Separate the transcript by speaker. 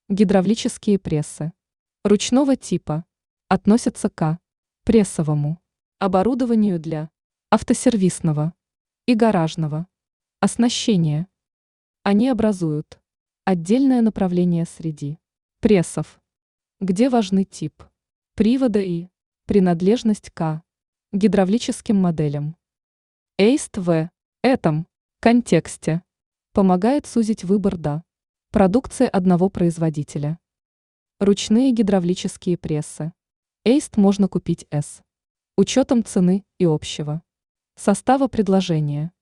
Speaker 1: Гидравлические прессы. Ручного типа. Относятся к прессовому оборудованию для автосервисного и гаражного оснащения. Они образуют отдельное направление среди прессов, где важны тип привода и принадлежность к гидравлическим моделям. ЭИСТ в этом контексте помогает сузить выбор до продукции одного производителя. Ручные гидравлические прессы. ЭИСТ можно купить с учетом цены и общего состава предложения.